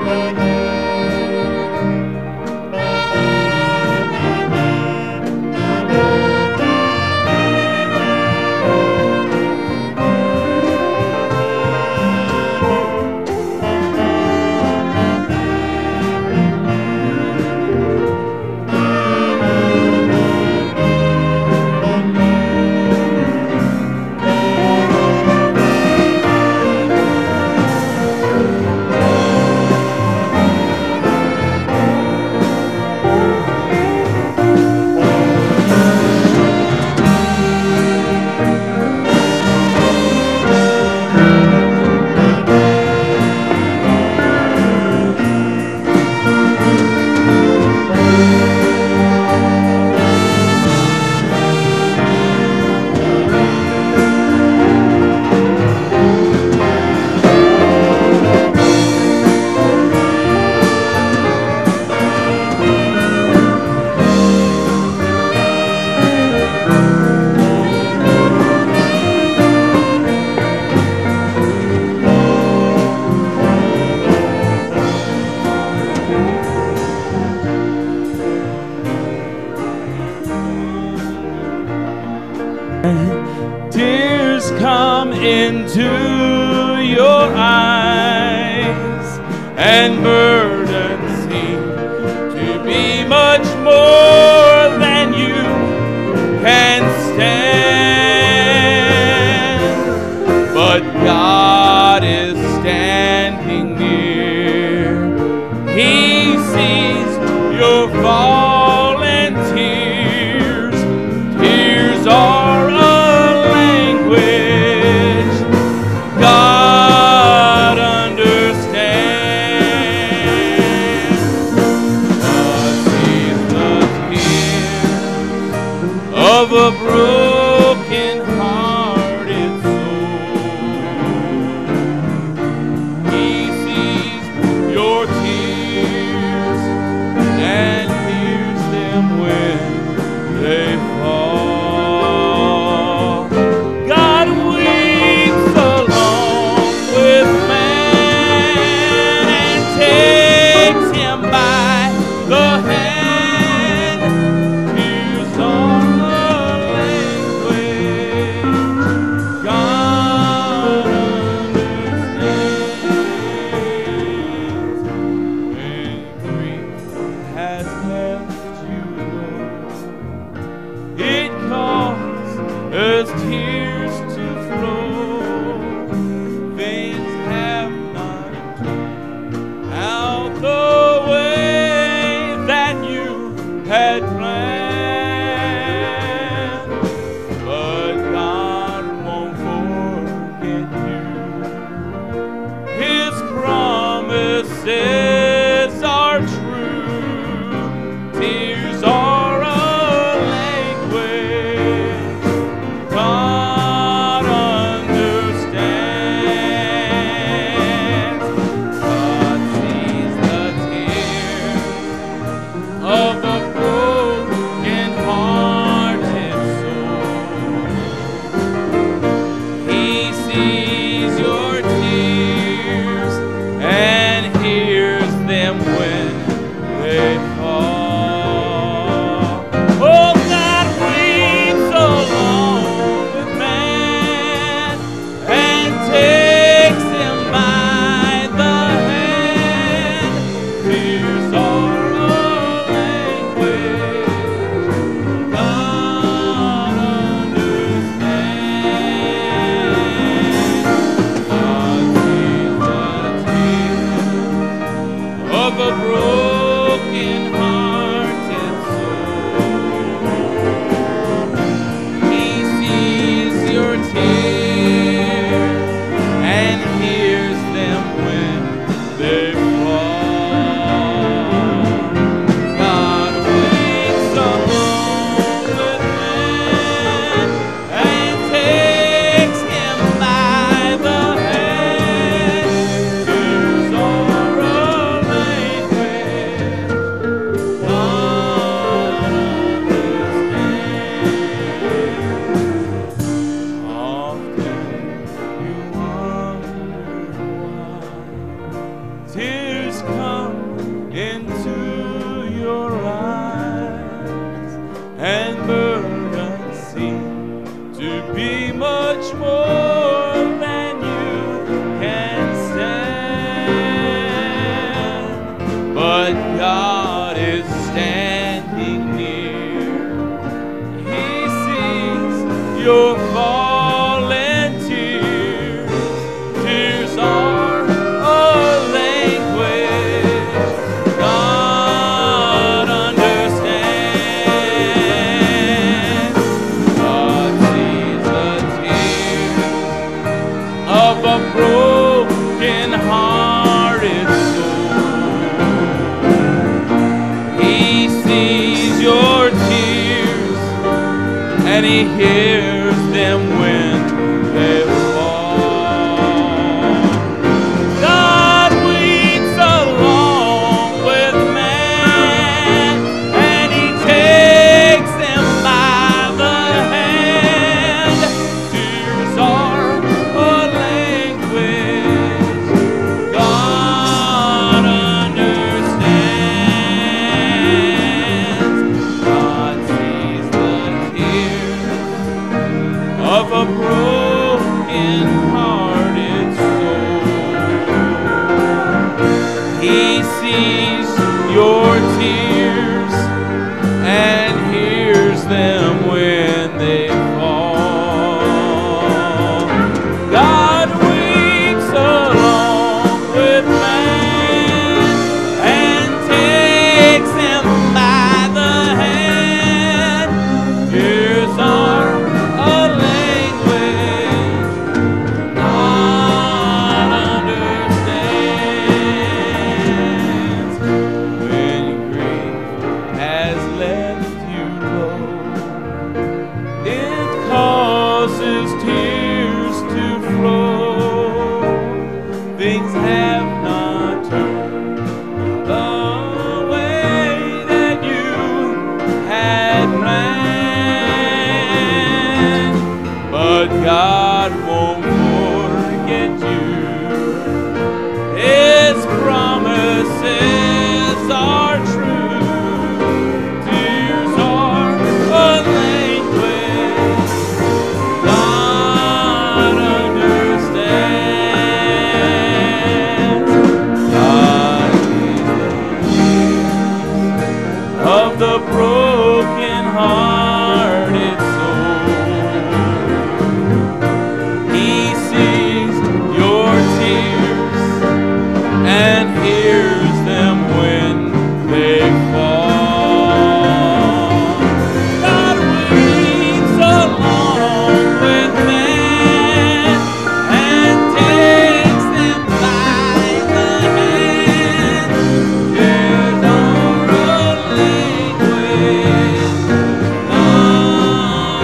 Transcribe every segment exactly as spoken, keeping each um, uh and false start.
Tears come into your eyes, and burdens seem to be much more than you can stand. But God is standing near. He sees your fallen tears. Tears are of a broken hearted soul. He sees your tears and hears them when they fall. God weeps along with man and takes him by the hand. Tears are as tears to flow, veins have not turned out the way that you had planned. But God won't forget you. His promises are true. Tears are a language God understands. God sees the tears of a broken hearted soul. He sees your tears and hears them when they fall. Oh, God weeps along with man and takes him by the hand. Tears are a language God understands. God sees the tears of a broken hearted soul. He sees your tears and hears them when they fall. God weeps along with man and takes him by the hand. Tears are a language He hears them when they fall. God weeps along with man, and He takes them by the hand. Tears are a language God understands. God sees the tears of a broken-hearted soul. He sees your tears and hears them when they fall. God weeps along with man and takes him by the hand. Tears are a language God understands. When grief has left you low, it causes tears to flow. Things have not turned the way that you had planned, but God won't forget you. His promises are true. Tears are a language God understands. God is the tears of the broken-hearted soul. He sees your tears and hears them when they fall. God weeps along with man and takes them by the hand. Tears are a language God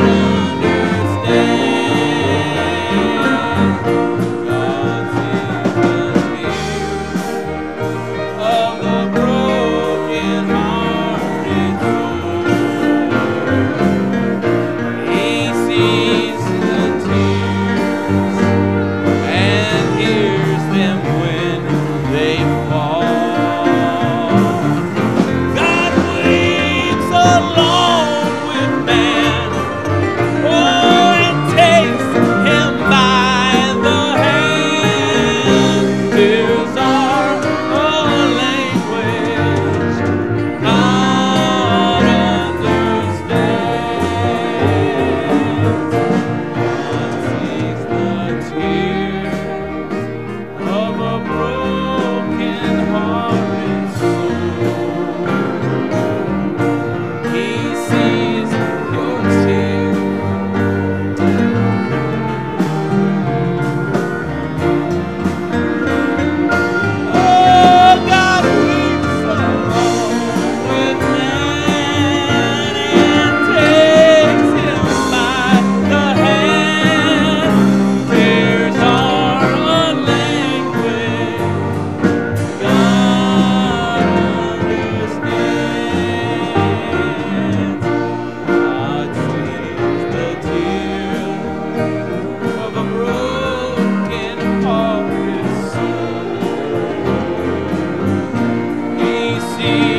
understands. God sees the tears of the broken-hearted soul. He sees the tears and hears them when they fall. God weeps along with man, oh, and takes him by the hand. Tears are a language God understands. God sees the tears of a broken-hearted soul. He sees your tears. Oh, God weeps along with man and takes him by the hand. Tears are a language God understands. God sees the tears of a broken-hearted soul. He sees